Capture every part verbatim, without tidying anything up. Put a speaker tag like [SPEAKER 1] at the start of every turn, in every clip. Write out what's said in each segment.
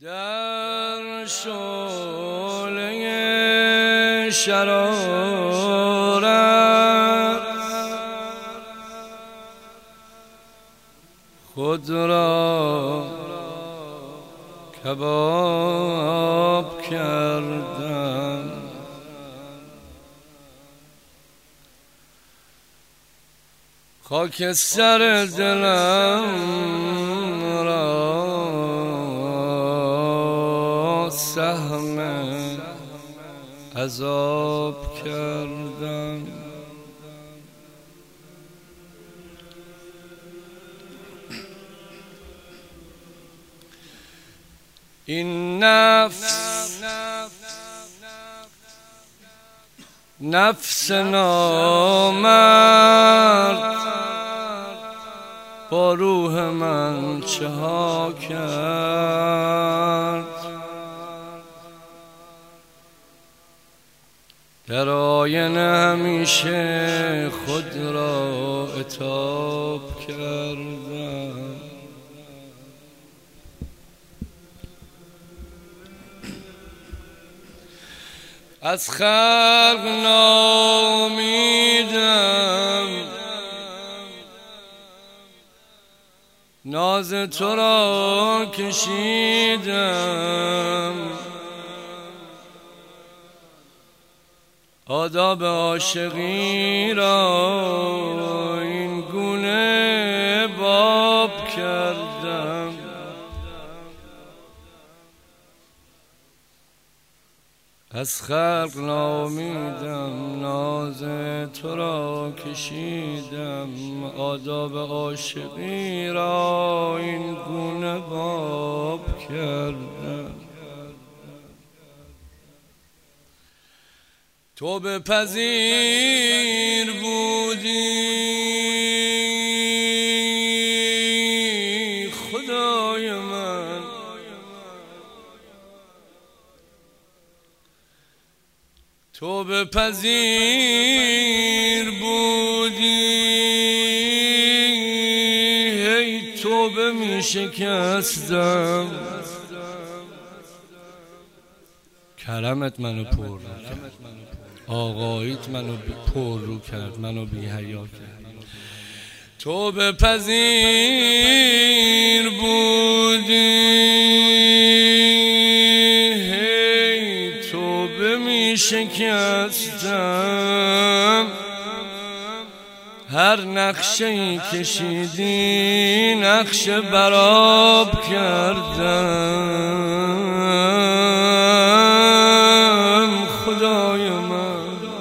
[SPEAKER 1] در شعله شرارت خود را کباب کردم، خاک سر دلم را سهم عذاب کردم. این نفس نفس نامرد با روح من چه ها کرد، در آینه همیشه خود را عتاب کردم. از خلق ناامیدم، ناز تو را کشیدم، آداب عاشقی را این گونه باب کردم. از خلق ناامیدم، ناز تو را کشیدم، آداب عاشقی را این گونه باب کردم. تو بپذیر بودی خدای من، تو بپذیر بودی، هی توبه می شکستم، کرمت منو پر کرد، آقاییت منو پر رو کرد، منو بی حیا کرد. تو بپذیر بودی، هی توبه می شکستم، هر نقشه‌ای کشیدی نقش براب کردم. خدای من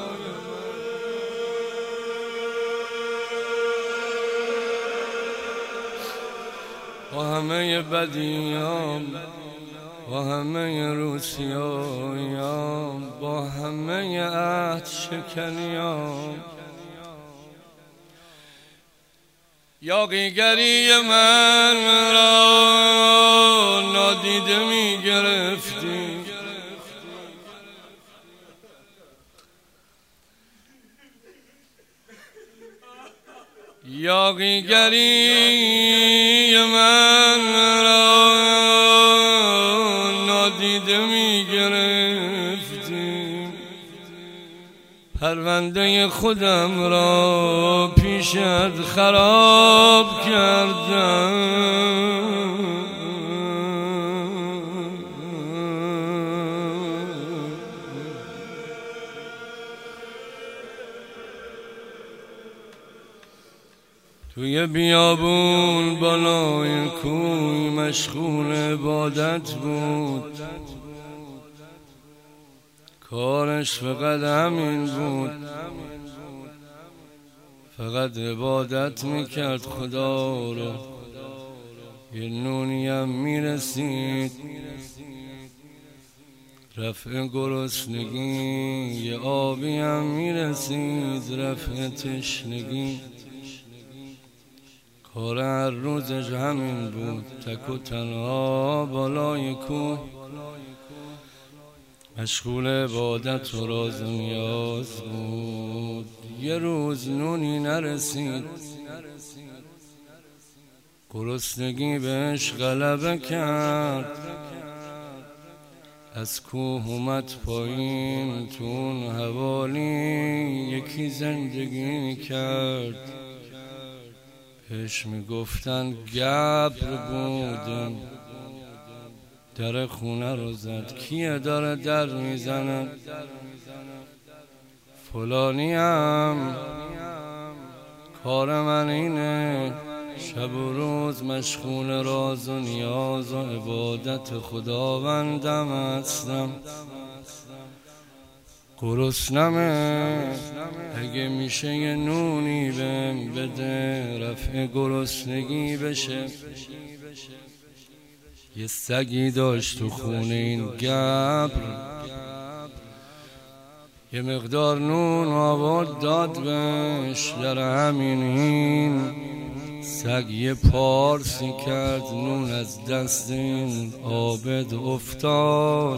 [SPEAKER 1] با همه بدیام، با همه روسیایام، با همه عهد شکنیام، یاغیگری من را نادیده می گرفتی، یاغیگری من را نادیده می گرفتی، پرونده خودم را پیشت خراب کردم. توی بیابون بالای کوی مشغول عبادت بود، کارش فقط همین بود، فقط عبادت میکرد خدا رو. یه نونی هم میرسید رفع گرسنگی، یه آبی هم میرسید رفع تشنگی، کار هر روزش همین بود، تک و تنها بالای کوه مشغول عبادت و راز و نیاز بود. یه روز نونی نرسید، گرسنگی بهش غلبه کرد، از کوه اومد پایین تون حوالی یکی زندگی کرد، بهش میگفتن گبر بودن. در خونه رو زد، کیه داره در میزنه؟ فلانی هم کار من اینه، شب و روز مشغول راز و نیاز و عبادت خداوندم هستم. گرسنمه، اگه میشه یه نونی بهم بده رفع گرسنگی بشه. یه سگی داشت تو خونه این گبر، یه مقدار نون آورد داد بهش. در همین این سگ یه پارسی کرد، نون از دست این عابد افتاد.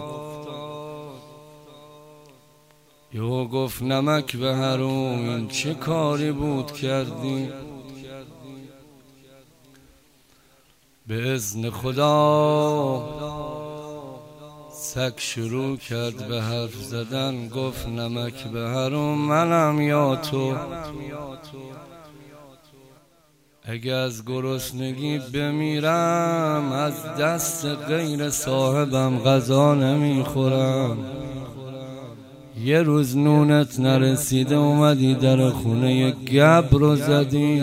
[SPEAKER 1] یهو گفت نمک به حروم، این چه کاری بود کردی؟ به اذن خدا سگ شروع کرد به حرف زدن، گفت نمک به حروم منم یا تو؟ اگه از گرسنگی بمیرم از دست غیر صاحبم غذا نمیخورم. یه روز نونت نرسیده اومدی در خونه گبر رو زدی.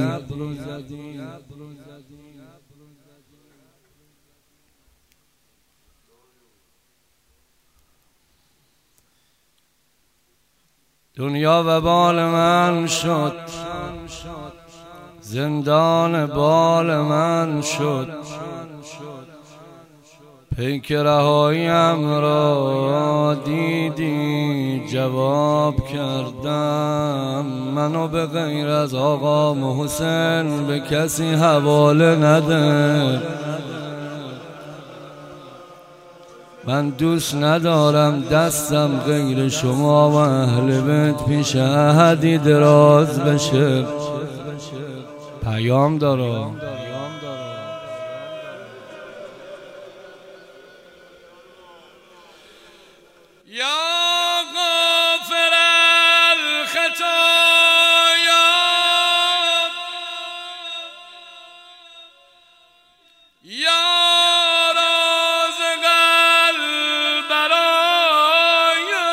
[SPEAKER 1] دنیا و بال من شد، زندان بال من شد. پیک رهاییم را دیدی جواب کردم. منو به غیر از آقا محسن به کسی حواله نده. من دوست ندارم دستم غیر شما و اهل بیت پیش احدی دراز بشه. پیام دارم. یا غافر الخطایا یا رازق البرایا،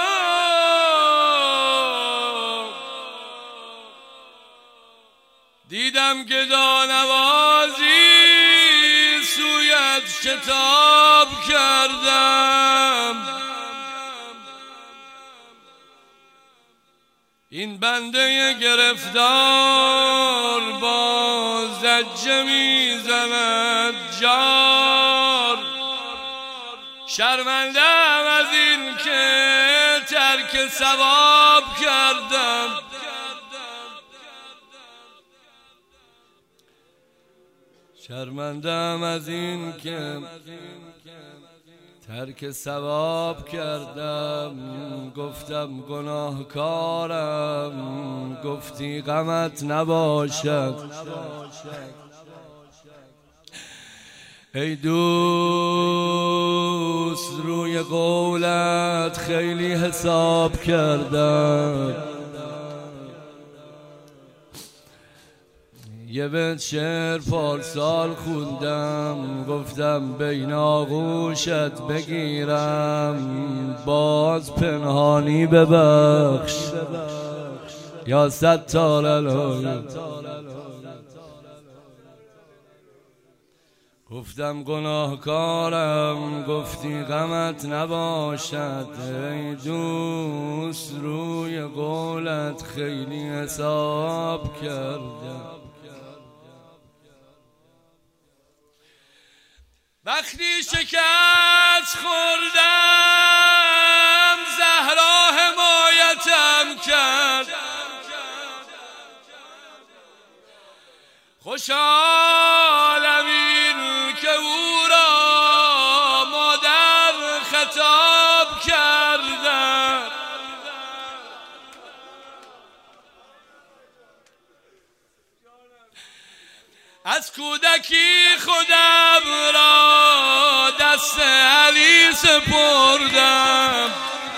[SPEAKER 1] دیدم که دانوازی سویت شتاب کردم. این بنده گرفتار با زجه میزند جار. شرمندم از این که ترک ثواب کردم. شرمندم از این که ترک ثواب کردم. گفتم گناهکارم، گفتی غمت نباشد. ای دوست روی قولت خیلی حساب کردم. یه بیت شعر پارسال خوندم، گفتم بین آغوشت بگیرم باز پنهانی ببخش یا ستار الهی. گفتم گناهکارم، گفتی غمت نباشد. ای دوست روی قولت خیلی حساب کردم. وقتی شکست خوردم زهرا حمایتم کرد. خوشحالم این که او را مادر خطاب کردم. از کودکی خودم را دست علی علی سپردم،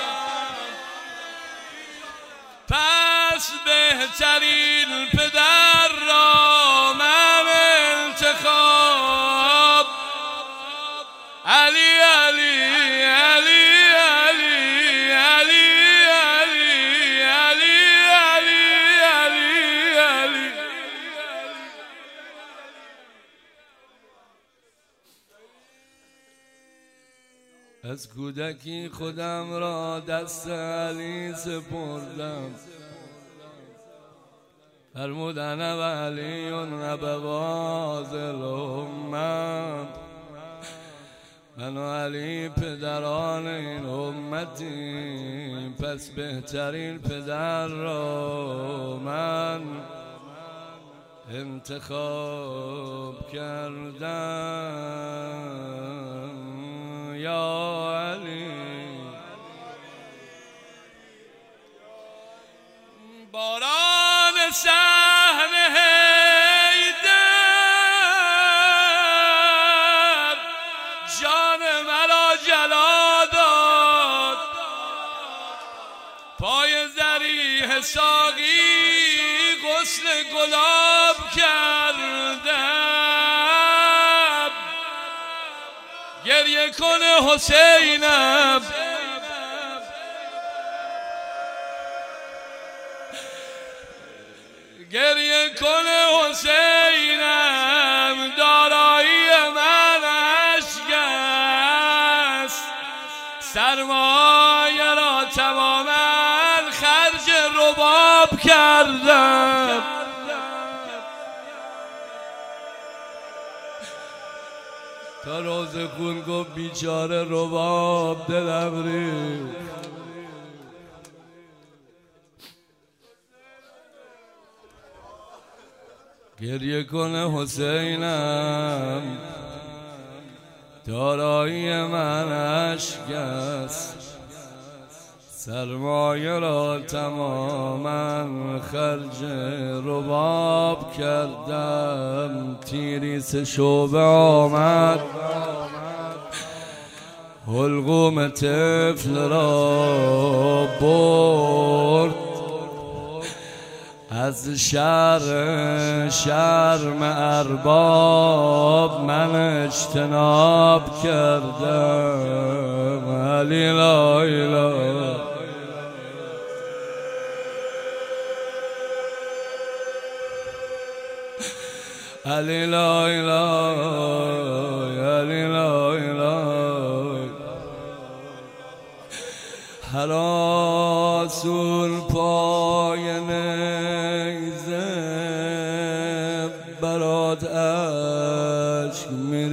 [SPEAKER 1] پس بهترین پدر را من انتخاب. علی علی علی علی علی علی علی علی علی علی. از کودکی خودم را دست علی سپردم، فرمودن علی نبواز الامم. من و علی پدران این امتیم، پس بهترین پدر را من انتخاب کردم. یا علی باران صحن حیدر جان مرا جلا داد، پای ضریح ساقی غسل گلاب کردم. گریه کنه حسینم، گریه کنه حسینم، دارایی من اشک است، سرمایه را تماما خرج رباب کردم. تا روز خون گفت بیچاره رباب دلم ریخت. گریه کنه حسینم، دارایی من اشک است، سرمایه را تماما خرج رباب کردم. تیری سه شعبه آمد، حلقوم طفل را برد، از شر شرم ارباب من اجتناب کردم. علی لا اله علی لا اله علی لا اله. هر آسون پای نیزه برات عشق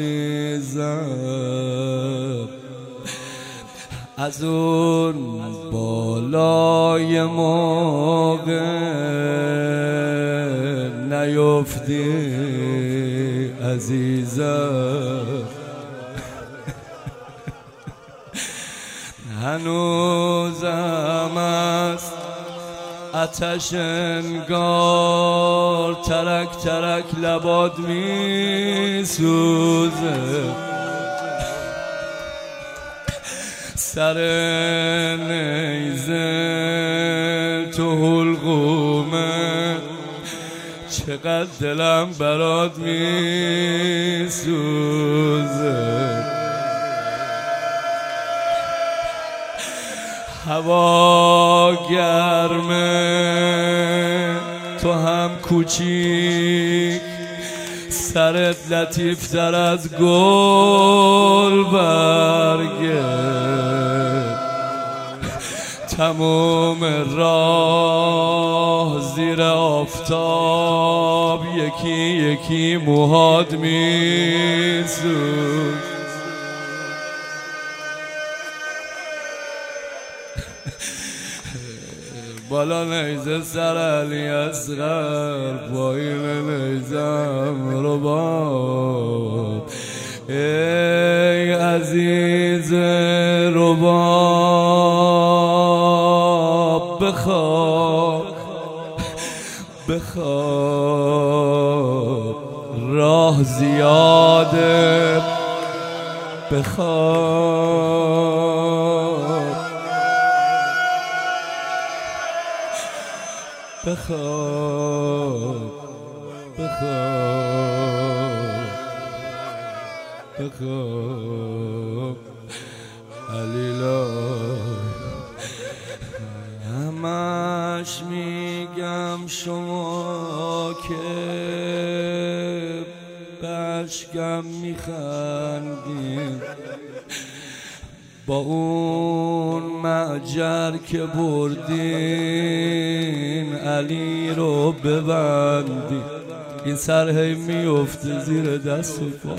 [SPEAKER 1] میریزم، از اون بالای موقع نیفتی عزیزم. هنوزم است آتش انگار، ترک ترک لبات می سوزه، سر نیزه تو حلقومه، چقدر دلم برات می سوزه. هوا گرمه تو هم کوچیک، سرت لطیف تر از گل برگه، تمام راه زیر آفتاب یکی یکی موهات میسوز. بالا نیزه سر علی اصغر، پایین نیزم رباب. ای عزیز رباب بخواب بخواب، راه زیاده بخواب. بخواب بخواب بخواب علیلا. همش میگم شما که بشکم میخندیم، با اون معجر که بردین علی رو ببندی. این سر هی میفته زیر دست و پا.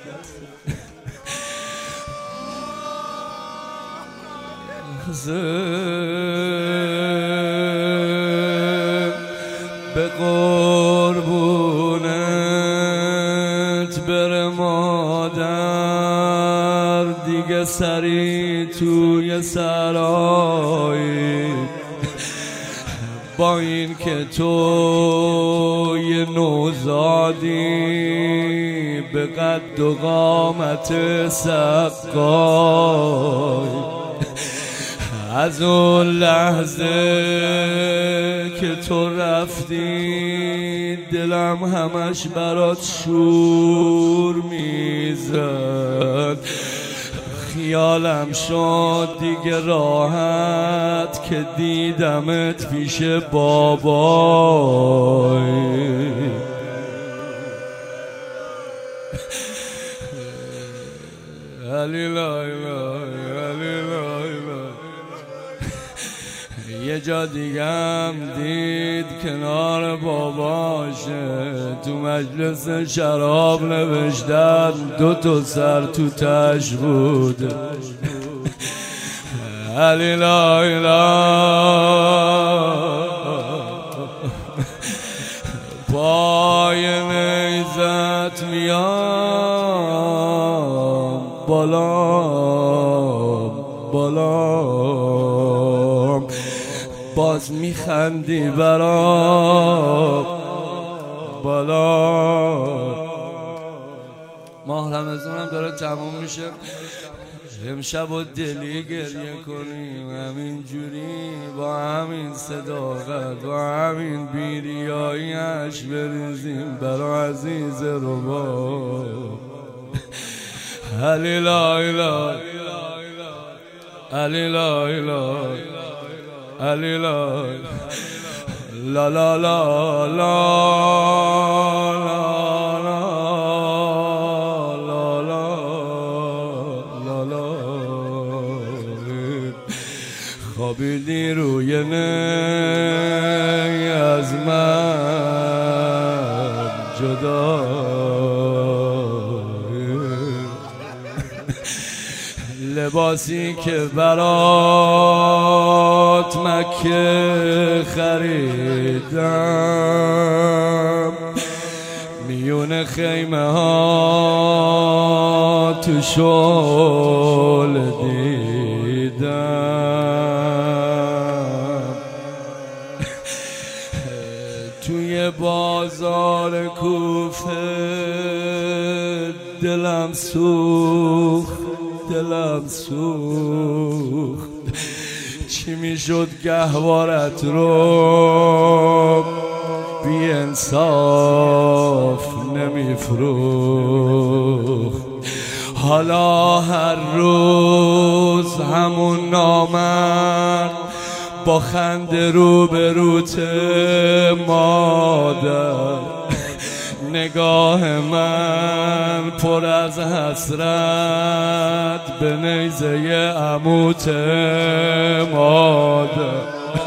[SPEAKER 1] به قربونت بره مادر، دیگه سری توی سرایی، با این که تو یه نوزادی به قد و قامت سقای. از اون لحظه که تو رفتی دلم همش برات شور میزد. خیالم شد دیگه راحت که دیدمت پیش بابای. علی لای لای علی لای لای. یه جا دیگم دید کنار باباشه تو مجلس شراب نوشتن، دو تا سر تو تش بود. علی لای لای. پای نیزت میام بالا بالا، باز میخندی برام بالا. ماه رمضانم داره تموم میشه، امشب و دلی گریه کنیم همینجوری، با همین صداقت با همین بیریاییش بریزیم برا عزیز ربا. علی لای لای علی لای لای علی لای لا لا لا لا لا لا لا. خوابیدی روی نی از من جدا، لباسی که برات مکه خریدم، میون خیمه ها تو شل دیدم. توی بازار کوفه دلم سوخت دلم سوخت. چی میشد گهوارت رو بی انصاف نمیفروخت. حالا هر روز همون نامرد با خنده رو به روت مادر. نگاه من پر از حسرت به نیزه عموت مادر.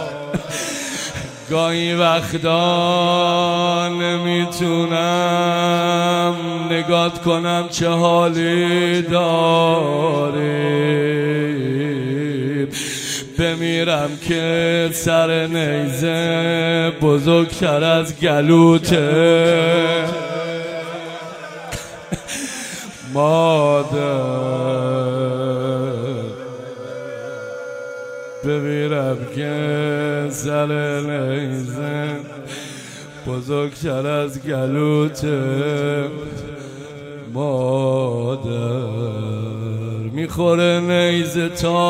[SPEAKER 1] گاهی وقتا نمیتونم نگات کنم چه حالی داری، بمیرم که سر نیزه بزرگتر از گلوته مادر. بمیرم که سر نیزه بزرگتر از گلوته مادر. میخوره نیزه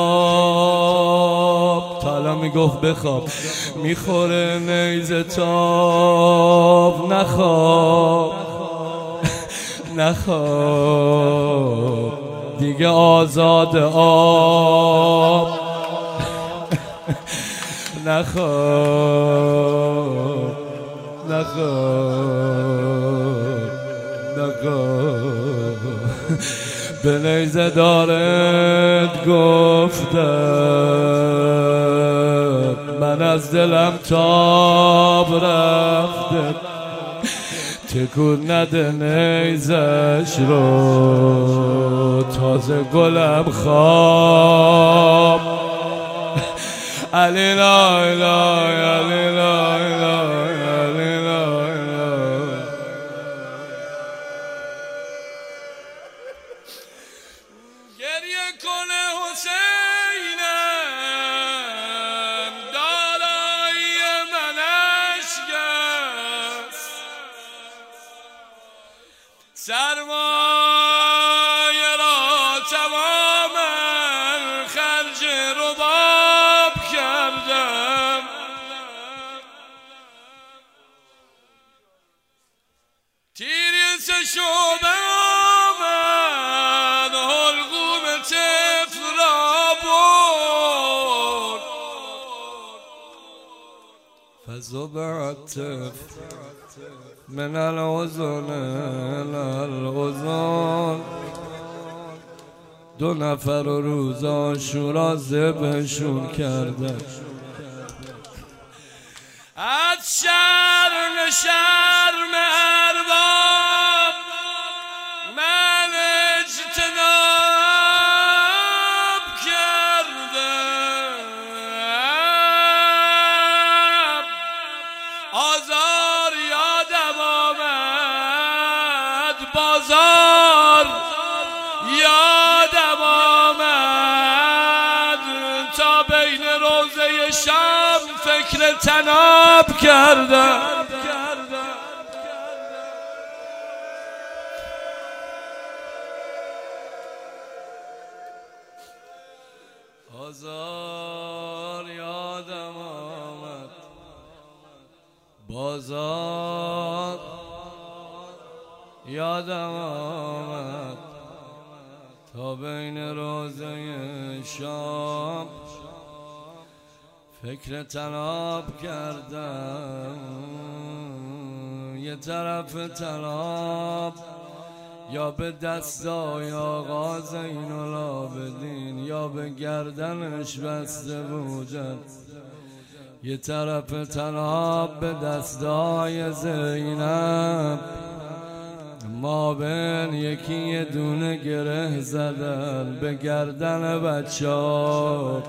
[SPEAKER 1] تاب، تا الان میگفت بخواب، میخوره نیزه تاب، نخواب نخواب دیگه آزاد آب، نخواب نخواب نخواب به نیزه دارد گفتم من از دلم تاب رفته، تکون نده نیزش رو تازه گلم خواب. علی لا اله علی لا اله علی لا اله. گریه کنه حسینم دارای منش گست، سرمایه را تماما خرج رباب کردم، تیری سه شعبه آمد حلقوم طفل را برد، فزبعت من الوزن الوزن. دو نفر روز عاشورا ذبحشون کردن، از شرم شرم ارباب من اجتناب کردم، آزار یادم آمد، بازار یادم آمد، تا بین روزه شام فکر تناب کردم. آزار یادم آمد، بازار یادم آمد، تا بین روزه شام فکر تناب کردم. یه طرف تناب یا به دستای آقا زین العابدین یا به گردنش بسته بودن، یه طرف تناب به دستای زینب، ما بین یکی یه دونه گره زدن به گردن بچه ها.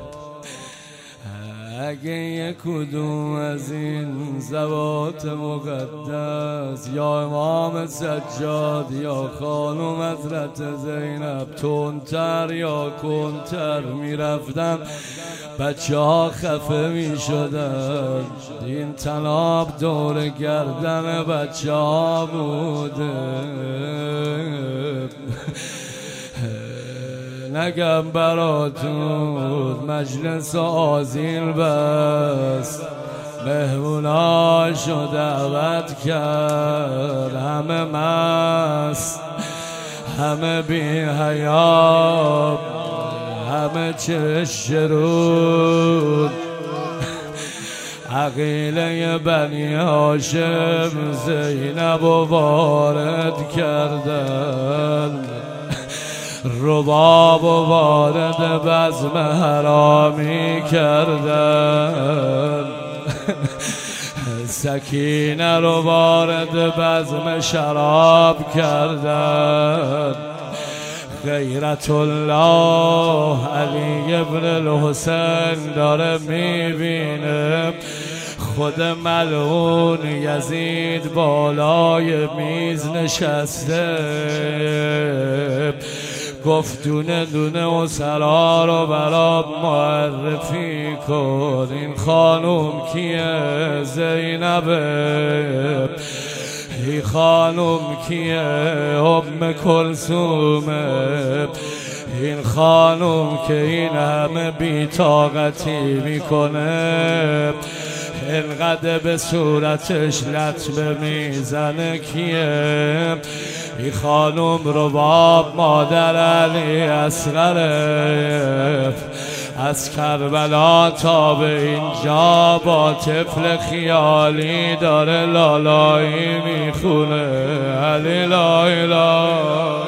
[SPEAKER 1] اگه یک کدوم از این زوات مقدس یا امام سجاد یا خانم حضرت زینب تندتر یا کنتر می رفتن، بچه ها خفه می شدن. این تناب دور گردن بچه ها بوده. نگم براتون مجلس آذین بس، مهموناشو دعوت کرد، همه مست همه بی حیا، همه چشم رود، عقیله بنی هاشم زینب و وارد کردن، رباب و وارد بزم حرامی کردن، سکینه رو وارد بزم شراب کردن. غیرت الله علی ابن الحسین داره میبینه خود ملعون یزید بالای میز نشسته، گفت دونه دونه اسرا رو برام معرفی کن، این خانوم کیه؟ زینبه. این خانوم کیه؟ ام کلثومه. این خانم که این همه بی‌طاقتی میکنه، اینقدر به صورتش لطمه میزنه کیه؟ این خانم رباب مادر علی اصغره، از کربلا تا به اینجا با طفل خیالی داره لالایی میخونه. علی لا اله.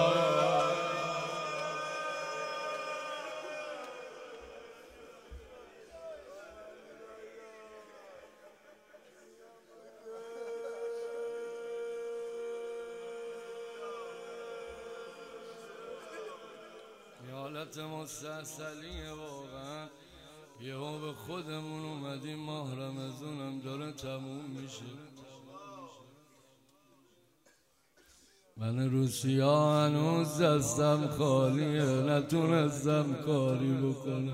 [SPEAKER 1] حالت مستحصلیه واقعا. یه ها به خودمون اومدیم، ماه رمضونم داره تموم میشه. من روسیه هنوز دستم خالیه، نتونستم کاری بکنم.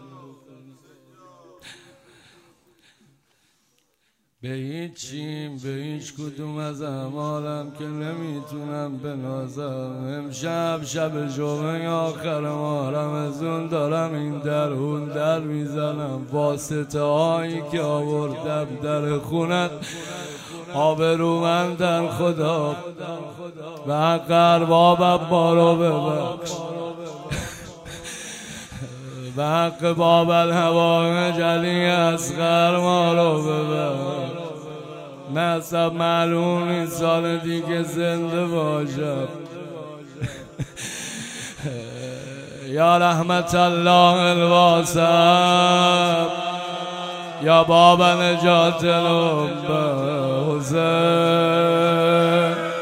[SPEAKER 1] به هیچ چیم به هیچ کدوم از اعمالم که نمیتونم بنازم. امشب شب جمعه آخر ماه رمضان دارم این در اون در میزنم، واسطه هایی که آوردم در خونت آبرومندن خدا، و حق اربابم ما رو ببخش، به حق باب الهوای جلی اصغر ما رو ببخش. نصب معلوم این سال دیگه زنده باشم. یا رحمت الله الواسع، یا باب نجات الامه حسین.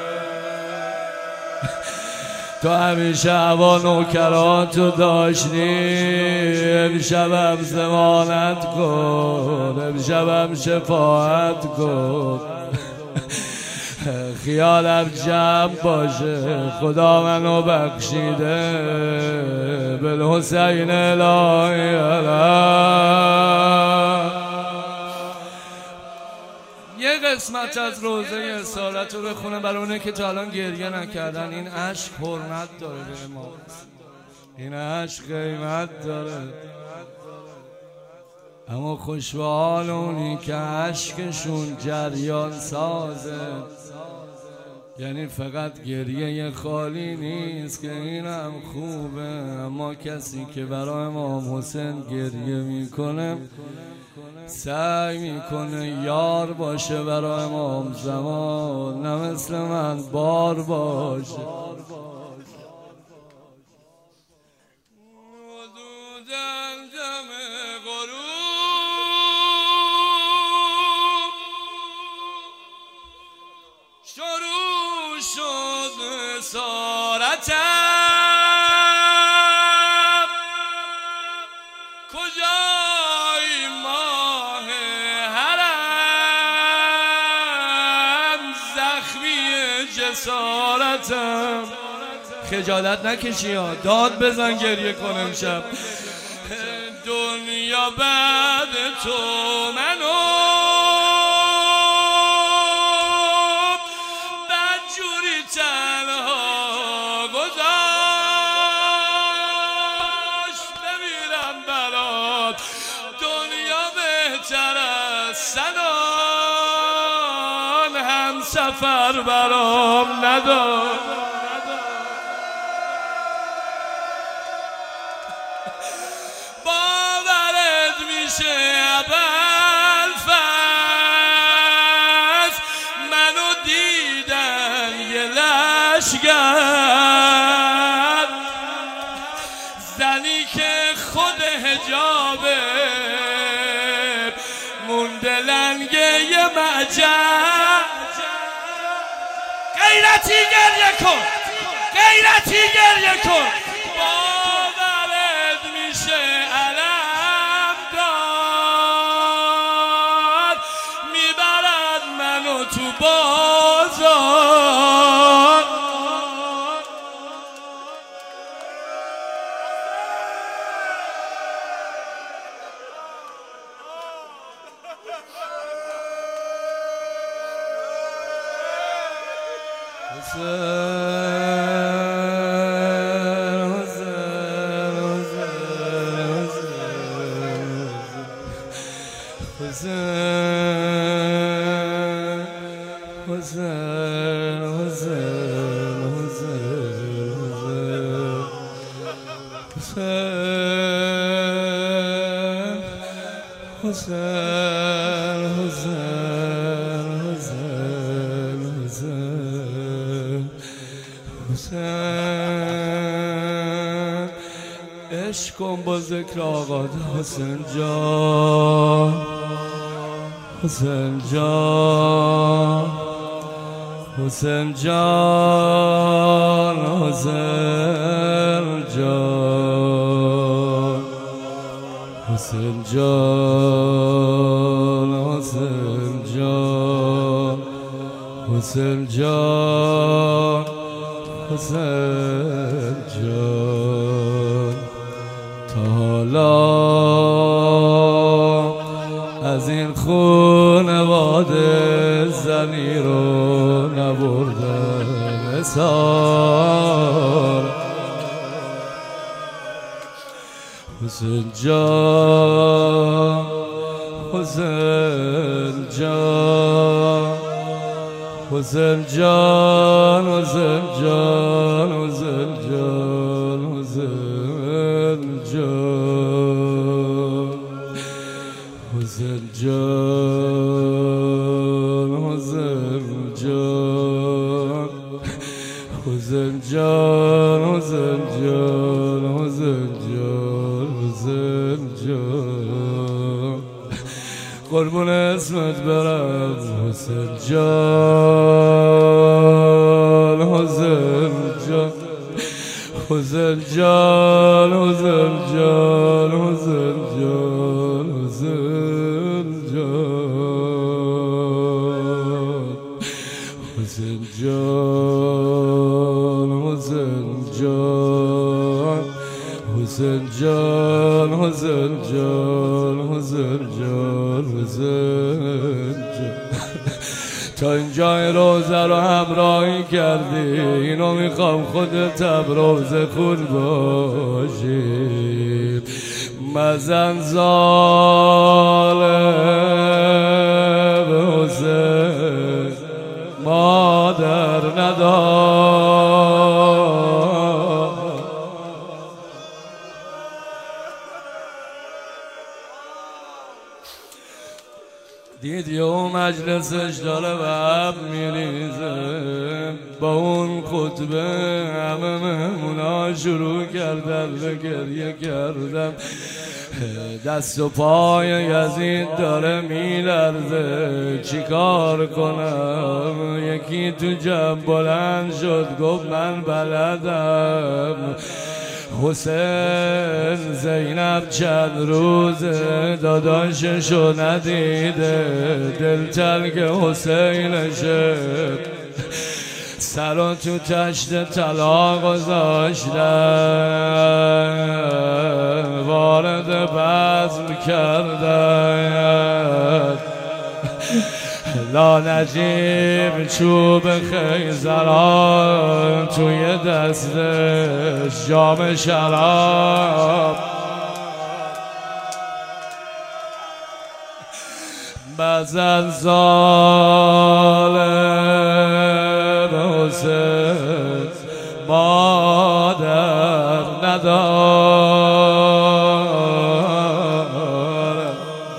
[SPEAKER 1] تو همیشه هوا نوکراتو داشتی، امشبم ضمانت کن، امشبم شفاعت کن. خیالم جمع باشه، خدا منو بخشیده. بالحسین الهی علی. یه قسمت از روزه اصالت رو بخونه برای اونه که تا الان گریه نکردن. این عشق حرمت داره به ما، این عشق قیمت داره. اما خوش به حال اونی که عشقشون جریان سازه، یعنی فقط گریه خالی نیست که اینم خوبه. اما کسی که برای امام حسین گریه میکنه، سعی میکنه یار باشه برای امام زمان، نه مثل من بار باشه. شروع شد سارتم، کجای ماه حرم، زخمی جسارتم. خجالت نکشی ها، داد بزن گریه کن امشب. دنیا بعد تو منو بدجوری تنها گذاشت، بمیرم برات. دنیا بهتر از صدان، هم سفر برام ندار. باورت میشه ابوالفضل، منو دیدن یه لشگر، زنی که خود حجابه مونده لنگه یه معجر. غیرتی گریه کن، غیرتی گریه کن. باورت میشه علم دار، میبرد منو تو بازار. حسین حسین حسین حسین حسین حسین حسین حسین عشق کن با ذکر آقا حسین جان حسین جان حسین جان حسین جان حسین جان حسین جان حسین جان حسین جان تا حالا از این خونواده زنی رو نبردم حسار حسین جان حسین جان حسین جان حسین جان حسین جان حسین جان حسین جان حسین جان حسین جان حسین جان حسین جان حسین جان قربون اسمت برم حسین جان حسین جان حسین جان حسین جان حسین جان حسین جان حسین جان حسین جان حسین جان حسین جان حسین جان حسین جان تا اینجای روزه رو همراهی کردی اینو میخوام خودت هم روزه خود باشی مزن ظالم حسین مادر ندار دیدی و مجلسش داره به هم میریزه با اون خطبه همه مهمونا شروع کردن به گریه کردن دست و پای یزید داره میلرزه چی کار کنم یکی تو جمع بلند شد گفت من بلدم حسین زینب چند روزه داداششو ندیده دلتنگ حسینشه سر تو تشت طلا گذاشتن وارد بزم کردن لا نجیب چوب خیزران توی دستش جام شراب بزن ظالم حسین مادر ندارم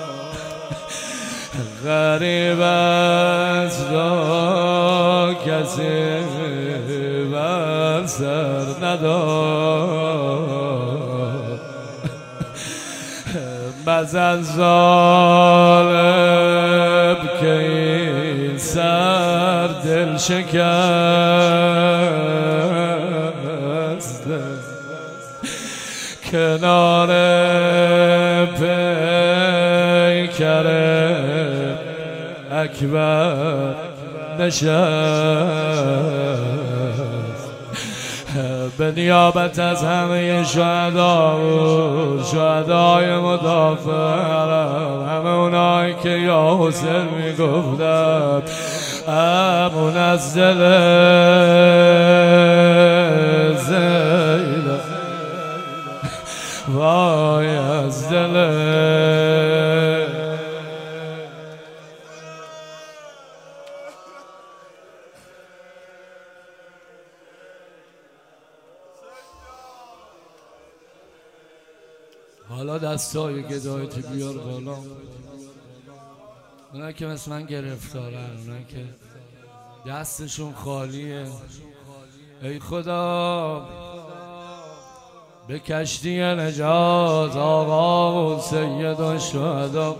[SPEAKER 1] غریب است را کسی بر سر ندار بزن ظالم که این سر دل شکست کنار پیکر اکبر نشست به نیابت از همه شهدا و شهدای مدافع حرم همه اونایی که یا حسین میگفتن امون از دل زینب وای از دل حالا دستای گدایت بیار بالا. اونایی که مثل من گرفتارن، اونایی که دستشون خالیه، ای خدا به کشتی نجات آقا و سید و شهدا،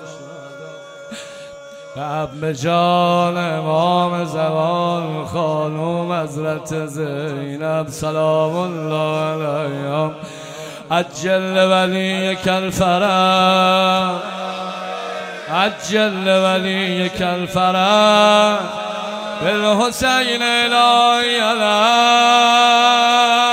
[SPEAKER 1] به جان امام زمان خانوم حضرت زینب سلام الله علیها، عجل ولی کالفرج، عجل ولی کالفرج بالحسین الهی علیه.